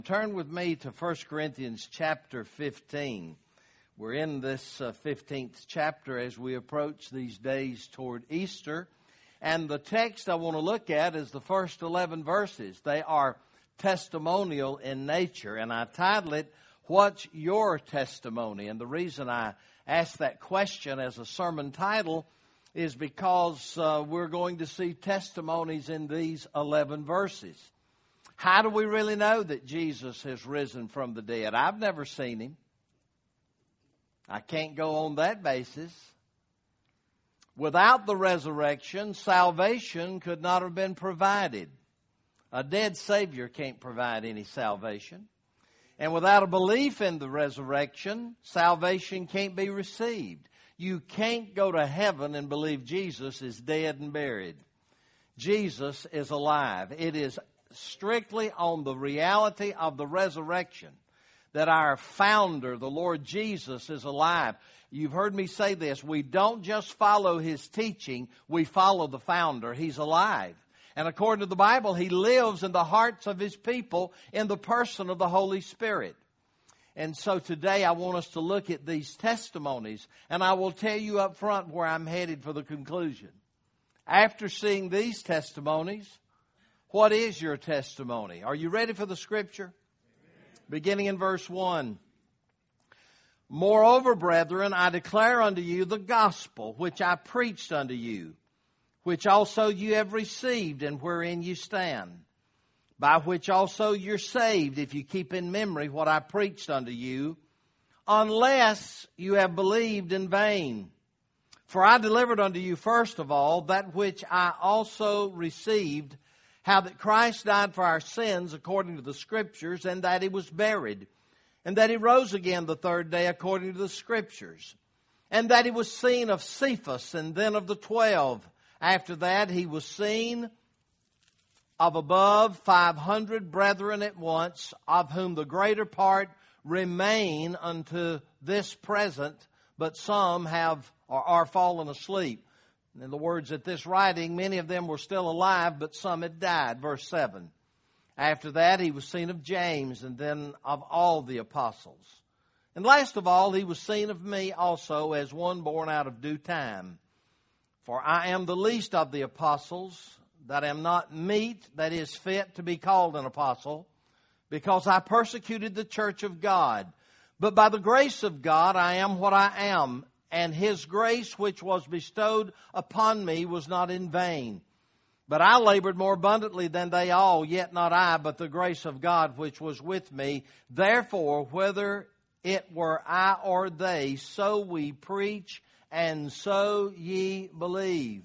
Turn with me to 1 Corinthians chapter 15. We're in this 15th chapter as we approach these days toward Easter. And the text I want to look at is the first 11 verses. They are testimonial in nature. And I title it, What's Your Testimony? And the reason I asked that question as a sermon title is because we're going to see testimonies in these 11 verses. How do we really know that Jesus has risen from the dead? I've never seen him. I can't go on that basis. Without the resurrection, salvation could not have been provided. A dead Savior can't provide any salvation. And without a belief in the resurrection, salvation can't be received. You can't go to heaven and believe Jesus is dead and buried. Jesus is alive. It is strictly on the reality of the resurrection that our founder, the Lord Jesus, is alive. You've heard me say this. We don't just follow his teaching. We follow the founder. He's alive. And according to the Bible, he lives in the hearts of his people in the person of the Holy Spirit. And so today I want us to look at these testimonies. And I will tell you up front where I'm headed for the conclusion. After seeing these testimonies, what is your testimony? Are you ready for the scripture? Amen. Beginning in verse 1. Moreover, brethren, I declare unto you the gospel which I preached unto you, which also you have received and wherein you stand, by which also you're saved, if you keep in memory what I preached unto you, unless you have believed in vain. For I delivered unto you first of all that which I also received, how that Christ died for our sins according to the Scriptures, and that he was buried, and that he rose again the third day according to the Scriptures, and that he was seen of Cephas, and then of the 12. After that he was seen of above 500 brethren at once, of whom the greater part remain unto this present, but some have or are fallen asleep. In the words at this writing, many of them were still alive, but some had died. Verse 7. After that, he was seen of James, and then of all the apostles. And last of all, he was seen of me also, as one born out of due time. For I am the least of the apostles, that am not meet, that is fit to be called an apostle, because I persecuted the church of God. But by the grace of God, I am what I am. And his grace which was bestowed upon me was not in vain. But I labored more abundantly than they all, yet not I, but the grace of God which was with me. Therefore, whether it were I or they, so we preach, and so ye believe.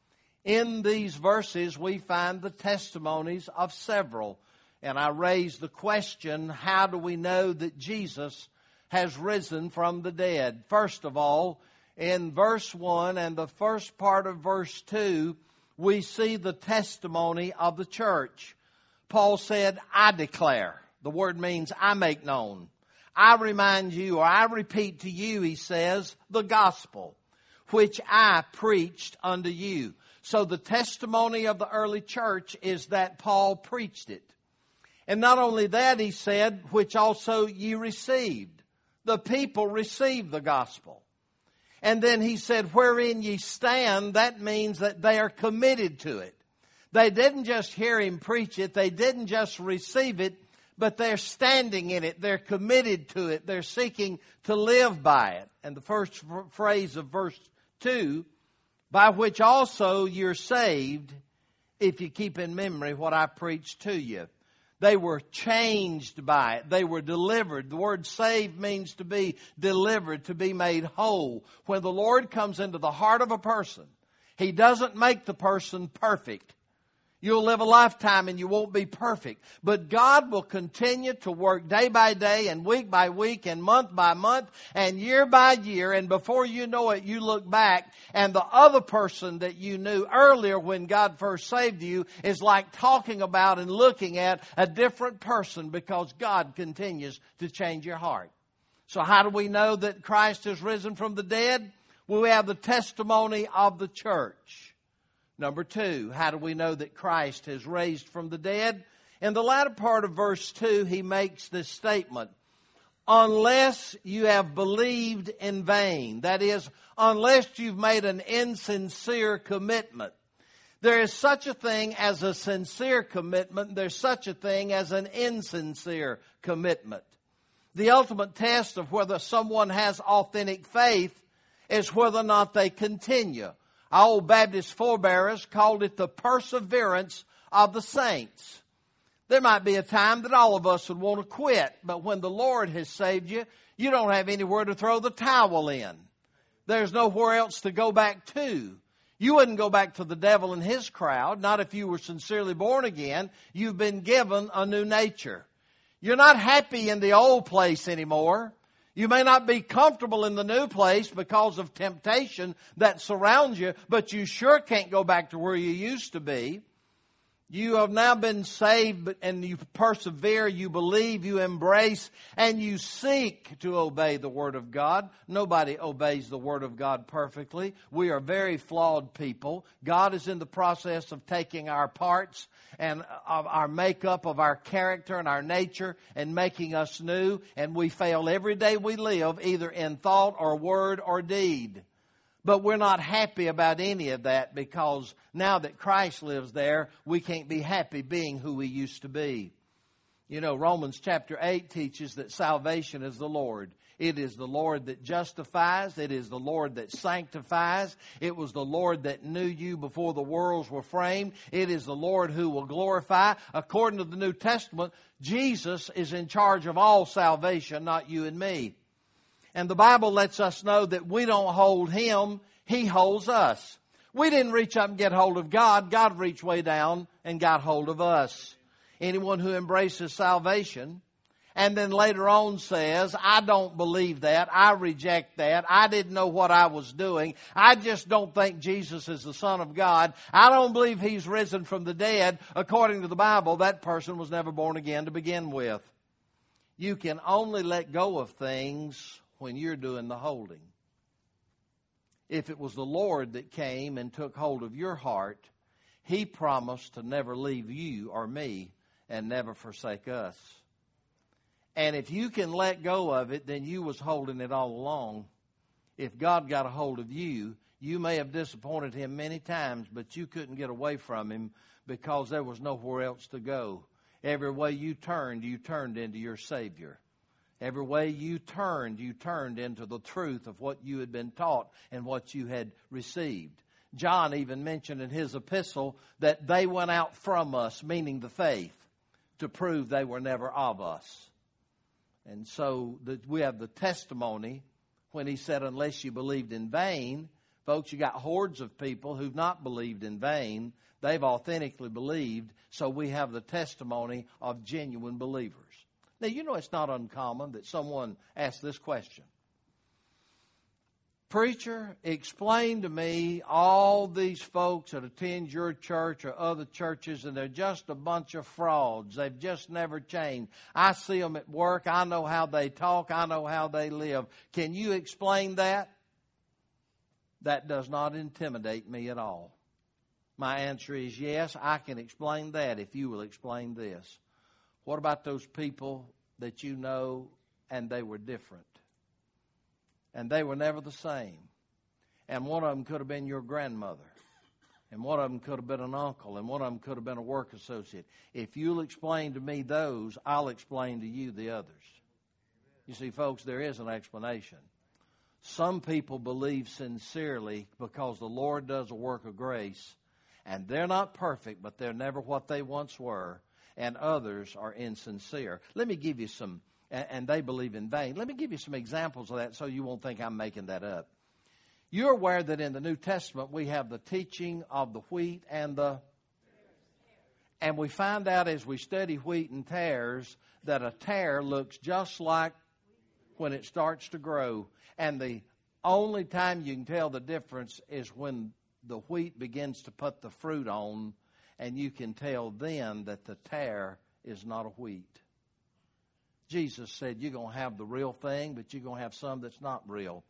In these verses we find the testimonies of several. And I raise the question, how do we know that Jesus has risen from the dead? First of all, in verse 1 and the first part of verse 2, we see the testimony of the church. Paul said, I declare. The word means I make known. I remind you, or I repeat to you, he says, the gospel, which I preached unto you. So the testimony of the early church is that Paul preached it. And not only that, he said, which also ye received. The people received the gospel. And then he said, wherein ye stand, that means that they are committed to it. They didn't just hear him preach it. They didn't just receive it, but they're standing in it. They're committed to it. They're seeking to live by it. And the first phrase of verse 2, by which also you're saved, if you keep in memory what I preached to you. They were changed by it. They were delivered. The word saved means to be delivered, to be made whole. When the Lord comes into the heart of a person, he doesn't make the person perfect. You'll live a lifetime and you won't be perfect. But God will continue to work day by day and week by week and month by month and year by year. And before you know it, you look back and the other person that you knew earlier when God first saved you is like talking about and looking at a different person because God continues to change your heart. So how do we know that Christ has risen from the dead? Well, we have the testimony of the church. Number 2, how do we know that Christ has raised from the dead? In the latter part of verse 2, he makes this statement, unless you have believed in vain. That is, unless you've made an insincere commitment. There is such a thing as a sincere commitment. There's such a thing as an insincere commitment. The ultimate test of whether someone has authentic faith is whether or not they continue. Our old Baptist forebears called it the perseverance of the saints. There might be a time that all of us would want to quit, but when the Lord has saved you, you don't have anywhere to throw the towel in. There's nowhere else to go back to. You wouldn't go back to the devil and his crowd, not if you were sincerely born again. You've been given a new nature. You're not happy in the old place anymore. You may not be comfortable in the new place because of temptation that surrounds you, but you sure can't go back to where you used to be. You have now been saved and you persevere, you believe, you embrace, and you seek to obey the Word of God. Nobody obeys the Word of God perfectly. We are very flawed people. God is in the process of taking our parts and of our makeup, of our character and our nature, and making us new. And we fail every day we live, either in thought or word or deed. But we're not happy about any of that because now that Christ lives there, we can't be happy being who we used to be. You know, Romans chapter 8 teaches that salvation is the Lord. It is the Lord that justifies. It is the Lord that sanctifies. It was the Lord that knew you before the worlds were framed. It is the Lord who will glorify. According to the New Testament, Jesus is in charge of all salvation, not you and me. And the Bible lets us know that we don't hold Him, He holds us. We didn't reach up and get hold of God. God reached way down and got hold of us. Anyone who embraces salvation and then later on says, I don't believe that, I reject that, I didn't know what I was doing, I just don't think Jesus is the Son of God, I don't believe He's risen from the dead, according to the Bible, that person was never born again to begin with. You can only let go of things when you're doing the holding. If it was the Lord that came and took hold of your heart, He promised to never leave you or me and never forsake us. And if you can let go of it, then you was holding it all along. If God got a hold of you, you may have disappointed Him many times, but you couldn't get away from Him because there was nowhere else to go. Every way you turned into your Savior. Every way you turned into the truth of what you had been taught and what you had received. John even mentioned in his epistle that they went out from us, meaning the faith, to prove they were never of us. And so we have the testimony when he said, unless you believed in vain. Folks, you got hordes of people who've not believed in vain. They've authentically believed. So we have the testimony of genuine believers. Now, you know it's not uncommon that someone asks this question. Preacher, explain to me all these folks that attend your church or other churches, and they're just a bunch of frauds. They've just never changed. I see them at work. I know how they talk. I know how they live. Can you explain that? That does not intimidate me at all. My answer is yes, I can explain that if you will explain this. What about those people that you know and they were different? And they were never the same. And one of them could have been your grandmother. And one of them could have been an uncle. And one of them could have been a work associate. If you'll explain to me those, I'll explain to you the others. You see, folks, there is an explanation. Some people believe sincerely because the Lord does a work of grace. And they're not perfect, but they're never what they once were. And others are insincere. Let me give you some, and they believe in vain. Let me give you some examples of that so you won't think I'm making that up. You're aware that in the New Testament we have the teaching of the wheat and we find out as we study wheat and tares that a tare looks just like when it starts to grow. And the only time you can tell the difference is when the wheat begins to put the fruit on. And you can tell then that the tare is not a wheat. Jesus said you're going to have the real thing, but you're going to have some that's not real.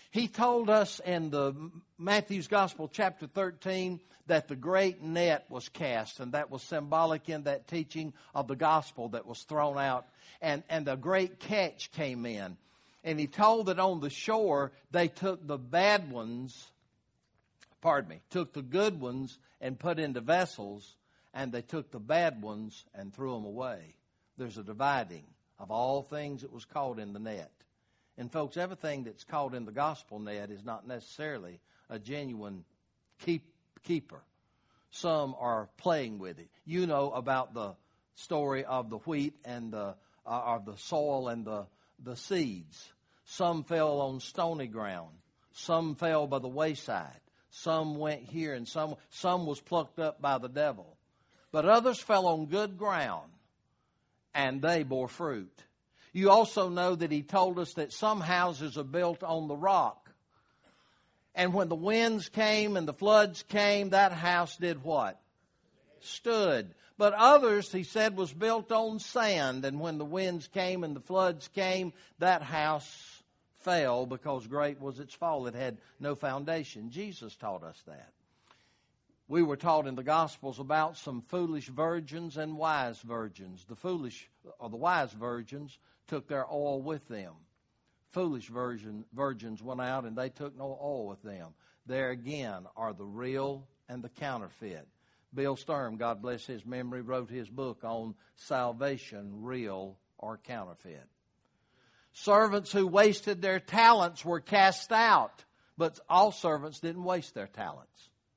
He told us in the Matthew's Gospel, chapter 13, that the great net was cast, and that was symbolic in that teaching of the gospel that was thrown out, and a great catch came in. And he told that on the shore, they took the bad ones, took the good ones and put into vessels, and they took the bad ones and threw them away. There's a dividing of all things that was caught in the net. And folks, everything that's caught in the gospel net is not necessarily a genuine keeper. Some are playing with it. You know about the story of the wheat and of the soil and the seeds. Some fell on stony ground. Some fell by the wayside. Some went here, and some was plucked up by the devil. But others fell on good ground, and they bore fruit. You also know that he told us that some houses are built on the rock. And when the winds came and the floods came, that house did what? Stood. But others, he said, was built on sand. And when the winds came and the floods came, that house fell because great was its fall. It had no foundation. Jesus taught us that. We were taught in the Gospels about some foolish virgins and wise virgins. The foolish or the wise virgins took their oil with them. Foolish virgins went out and they took no oil with them. There again are the real and the counterfeit. Bill Sturm, God bless his memory, wrote his book on salvation, real or counterfeit. Servants who wasted their talents were cast out, but all servants didn't waste their talents.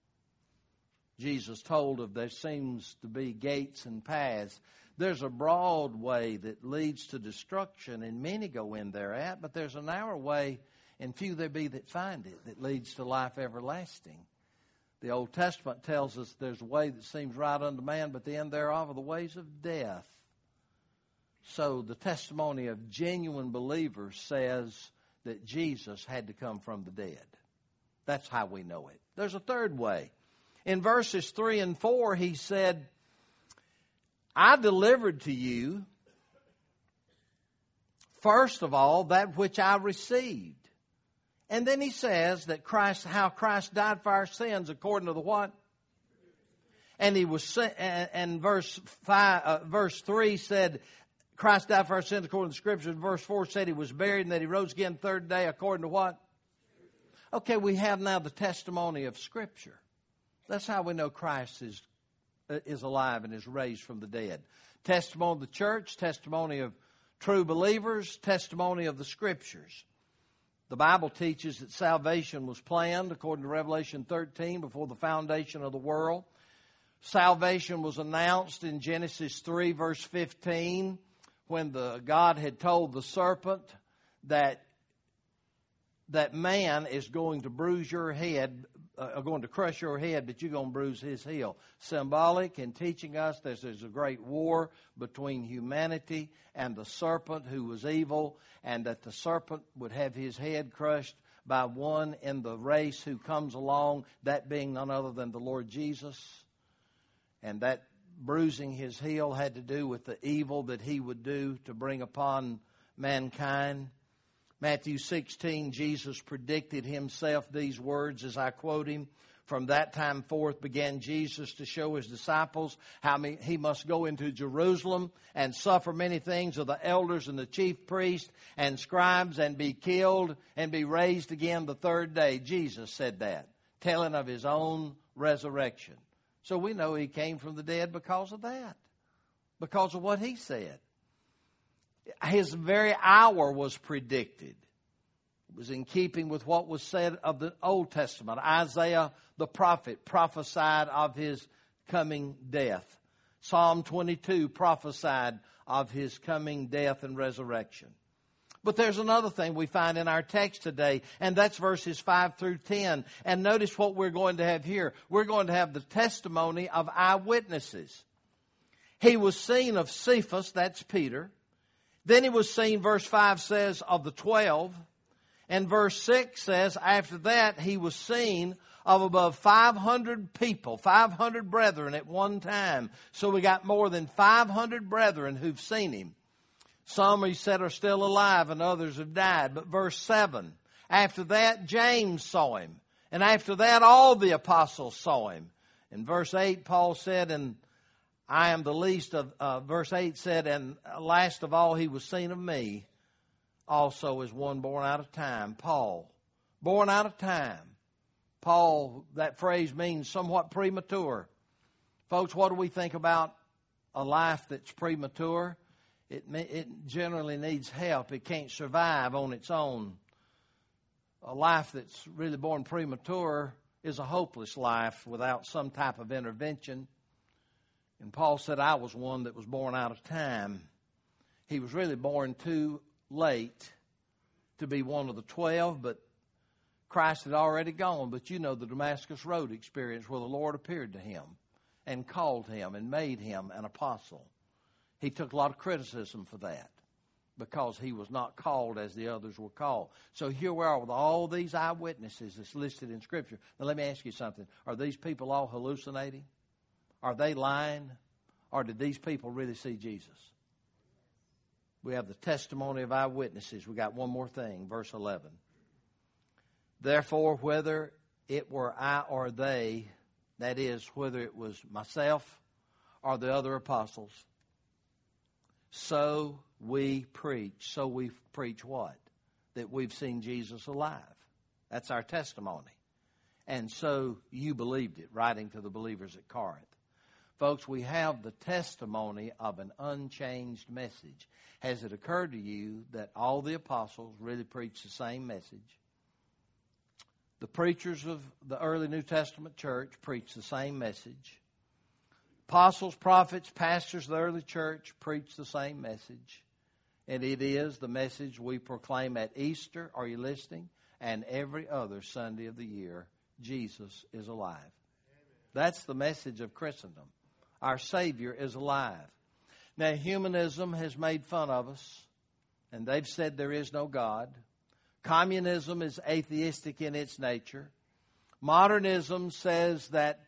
Jesus told of there seems to be gates and paths. There's a broad way that leads to destruction, and many go in thereat, but there's a narrow way, and few there be that find it, that leads to life everlasting. The Old Testament tells us there's a way that seems right unto man, but the end thereof are the ways of death. So the testimony of genuine believers says that Jesus had to come from the dead. That's how we know it. There's a third way. In verses 3 and 4, he said, I delivered to you, first of all, that which I received. And then he says that how Christ died for our sins according to the what? And he was, and verse 3 said, Christ died for our sins according to the Scriptures. Verse 4 said he was buried and that he rose again the third day according to what? Okay, we have now the testimony of Scripture. That's how we know Christ is alive and is raised from the dead. Testimony of the church, testimony of true believers, testimony of the Scriptures. The Bible teaches that salvation was planned, according to Revelation 13, before the foundation of the world. Salvation was announced in Genesis 3, verse 15, when God had told the serpent that man is going to bruise your head, going to crush your head, but you're going to bruise his heel. Symbolic in teaching us there's a great war between humanity and the serpent who was evil, and that the serpent would have his head crushed by one in the race who comes along, that being none other than the Lord Jesus. And that bruising his heel had to do with the evil that he would do to bring upon mankind. Matthew 16, Jesus predicted himself these words as I quote him. From that time forth began Jesus to show his disciples how he must go into Jerusalem and suffer many things of the elders and the chief priests and scribes and be killed and be raised again the third day. Jesus said that, telling of his own resurrection. So we know he came from the dead because of that, because of what he said. His very hour was predicted. It was in keeping with what was said of the Old Testament. Isaiah the prophet prophesied of his coming death. Psalm 22 prophesied of his coming death and resurrection. But there's another thing we find in our text today, and that's verses 5 through 10. And notice what we're going to have here. We're going to have the testimony of eyewitnesses. He was seen of Cephas, that's Peter. Then he was seen, verse 5 says, of the 12. And verse 6 says, after that he was seen of above 500 people, 500 brethren at one time. So we got more than 500 brethren who've seen him. Some, he said, are still alive and others have died. But verse 7, After that, James saw him. And after that, all the apostles saw him. In verse 8, Paul said, and I am the least of, verse 8 said, and last of all he was seen of me, also as one born out of time. Paul, born out of time. Paul, that phrase means somewhat premature. Folks, what do we think about a life that's premature? It generally needs help. It can't survive on its own. A life that's really born premature is a hopeless life without some type of intervention. And Paul said, I was one that was born out of time. He was really born too late to be one of the 12, but Christ had already gone. But you know the Damascus Road experience where the Lord appeared to him and called him and made him an apostle. He took a lot of criticism for that because he was not called as the others were called. So here we are with all these eyewitnesses that's listed in Scripture. Now let me ask you something. Are these people all hallucinating? Are they lying? Or did these people really see Jesus? We have the testimony of eyewitnesses. We got one more thing, verse 11. Therefore, whether it were I or they, that is, whether it was myself or the other apostles, so we preach. So we preach what? That we've seen Jesus alive. That's our testimony. And so you believed it, writing to the believers at Corinth. Folks, we have the testimony of an unchanged message. Has it occurred to you that all the apostles really preached the same message? The preachers of the early New Testament church preached the same message. Apostles, prophets, pastors of the early church preached the same message. And it is the message we proclaim at Easter, are you listening? And every other Sunday of the year, Jesus is alive. That's the message of Christendom. Our Savior is alive. Now, humanism has made fun of us, and they've said there is no God. Communism is atheistic in its nature. Modernism says that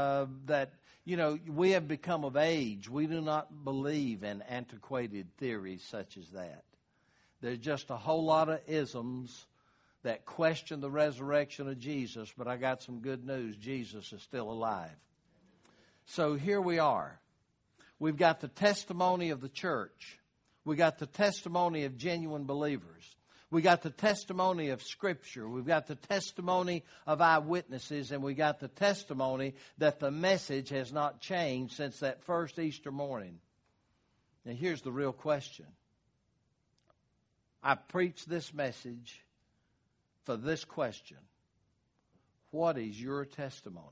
we have become of age. We do not believe in antiquated theories such as that. There's just a whole lot of isms that question the resurrection of Jesus, but I got some good news. Jesus is still alive. So here we are. We've got the testimony of the church. We got the testimony of genuine believers. We got the testimony of Scripture. We've got the testimony of eyewitnesses, and we got the testimony that the message has not changed since that first Easter morning. Now here's the real question. I preached this message for this question. What is your testimony?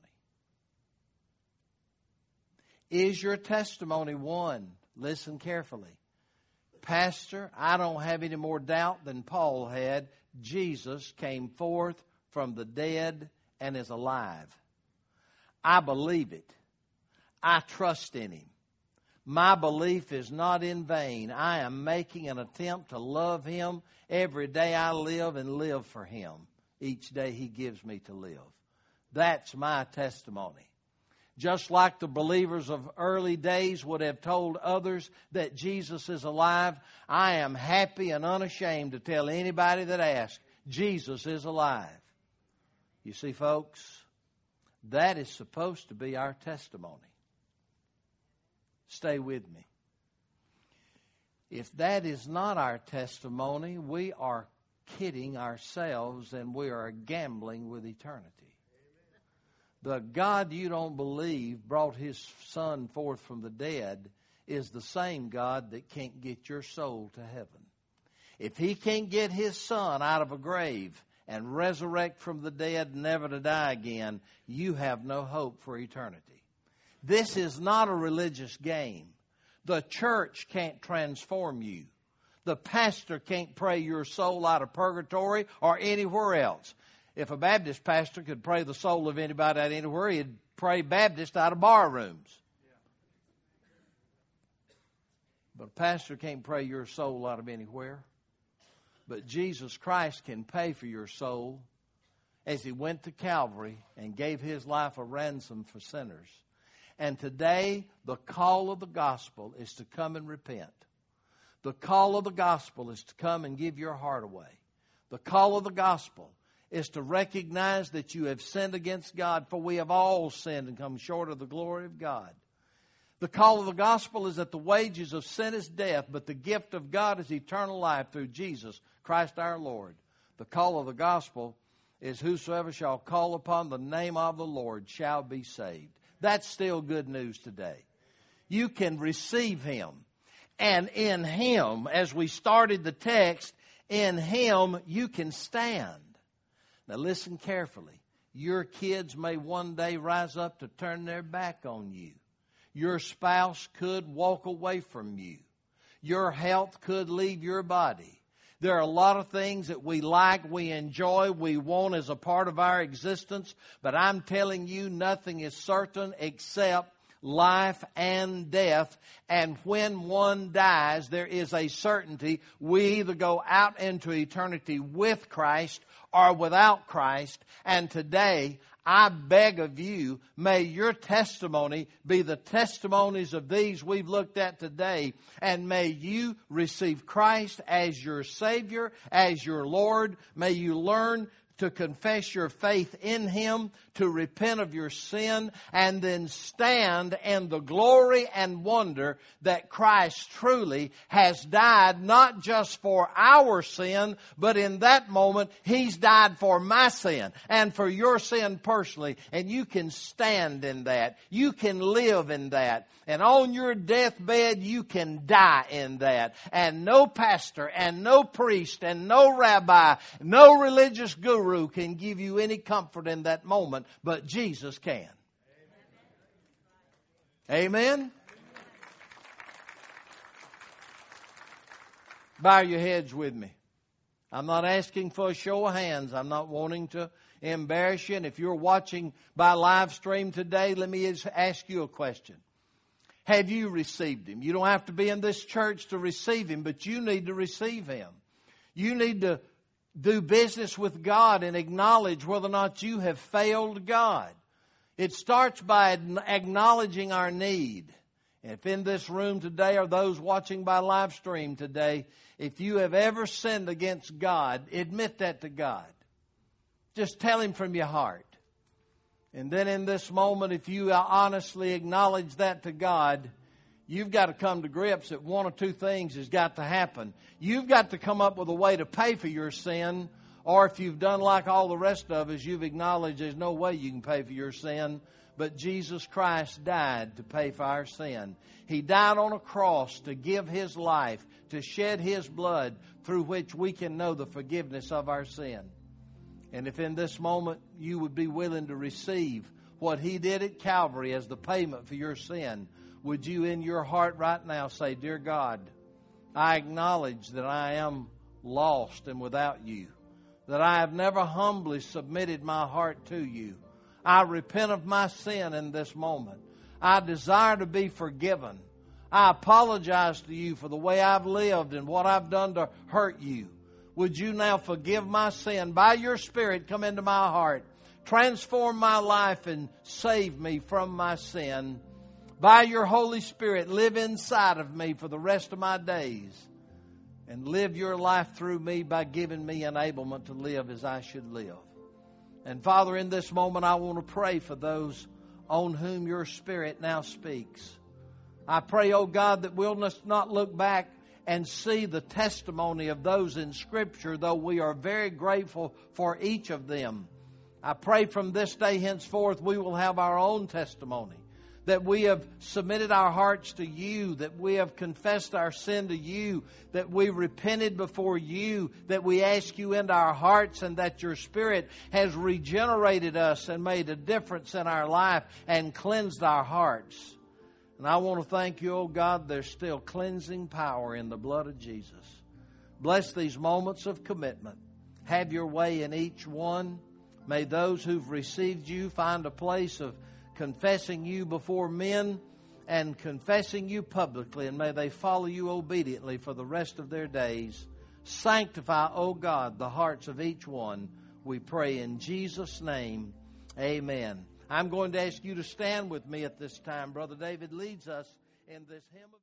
Is your testimony one? Listen carefully. Pastor, I don't have any more doubt than Paul had. Jesus came forth from the dead and is alive. I believe it. I trust in Him. My belief is not in vain. I am making an attempt to love Him every day I live and live for Him each day He gives me to live. That's my testimony. Just like the believers of early days would have told others that Jesus is alive, I am happy and unashamed to tell anybody that asks, Jesus is alive. You see, folks, that is supposed to be our testimony. Stay with me. If that is not our testimony, we are kidding ourselves and we are gambling with eternity. The God you don't believe brought His Son forth from the dead is the same God that can't get your soul to heaven. If He can't get His Son out of a grave and resurrect from the dead never to die again, you have no hope for eternity. This is not a religious game. The church can't transform you. The pastor can't pray your soul out of purgatory or anywhere else. If a Baptist pastor could pray the soul of anybody out anywhere, he'd pray Baptist out of bar rooms. But a pastor can't pray your soul out of anywhere. But Jesus Christ can pay for your soul as He went to Calvary and gave His life a ransom for sinners. And today, the call of the gospel is to come and repent. The call of the gospel is to come and give your heart away. The call of the gospel is to recognize that you have sinned against God, for we have all sinned and come short of the glory of God. The call of the gospel is that the wages of sin is death, but the gift of God is eternal life through Jesus Christ our Lord. The call of the gospel is whosoever shall call upon the name of the Lord shall be saved. That's still good news today. You can receive Him. And in Him, as we started the text, in Him you can stand. Now listen carefully. Your kids may one day rise up to turn their back on you. Your spouse could walk away from you. Your health could leave your body. There are a lot of things that we like, we enjoy, we want as a part of our existence. But I'm telling you, nothing is certain except life and death. And when one dies, there is a certainty. We either go out into eternity with Christ or without Christ. And today, I beg of you, may your testimony be the testimonies of these we've looked at today. And may you receive Christ as your Savior, as your Lord. May you learn to confess your faith in Him, to repent of your sin, and then stand in the glory and wonder that Christ truly has died not just for our sin, but in that moment He's died for my sin and for your sin personally. And you can stand in that. You can live in that. And on your deathbed, you can die in that. And no pastor and no priest and no rabbi, no religious guru can give you any comfort in that moment, but Jesus can. Amen? Bow your heads with me. I'm not asking for a show of hands. I'm not wanting to embarrass you. And if you're watching by live stream today, let me ask you a question. Have you received Him? You don't have to be in this church to receive Him, but you need to receive Him. You need to do business with God and acknowledge whether or not you have failed God. It starts by acknowledging our need. If in this room today or those watching by live stream today, if you have ever sinned against God, admit that to God. Just tell Him from your heart. And then in this moment, if you honestly acknowledge that to God, you've got to come to grips that one or two things has got to happen. You've got to come up with a way to pay for your sin, or if you've done like all the rest of us, you've acknowledged there's no way you can pay for your sin, but Jesus Christ died to pay for our sin. He died on a cross to give His life, to shed His blood through which we can know the forgiveness of our sin. And if in this moment you would be willing to receive what He did at Calvary as the payment for your sin, would you in your heart right now say, Dear God, I acknowledge that I am lost and without You, that I have never humbly submitted my heart to You. I repent of my sin in this moment. I desire to be forgiven. I apologize to You for the way I've lived and what I've done to hurt You. Would You now forgive my sin? By Your Spirit, come into my heart. Transform my life and save me from my sin. By Your Holy Spirit, live inside of me for the rest of my days. And live Your life through me by giving me enablement to live as I should live. And Father, in this moment, I want to pray for those on whom Your Spirit now speaks. I pray, oh God, that we'll not look back and see the testimony of those in Scripture, though we are very grateful for each of them. I pray from this day henceforth we will have our own testimony, that we have submitted our hearts to You, that we have confessed our sin to You, that we repented before You, that we ask You into our hearts, and that Your Spirit has regenerated us and made a difference in our life and cleansed our hearts. And I want to thank You, oh God, there's still cleansing power in the blood of Jesus. Bless these moments of commitment. Have Your way in each one. May those who've received You find a place of confessing You before men and confessing You publicly, and may they follow You obediently for the rest of their days. Sanctify, O God, the hearts of each one. We pray in Jesus' name. Amen. I'm going to ask you to stand with me at this time. Brother David leads us in this hymn of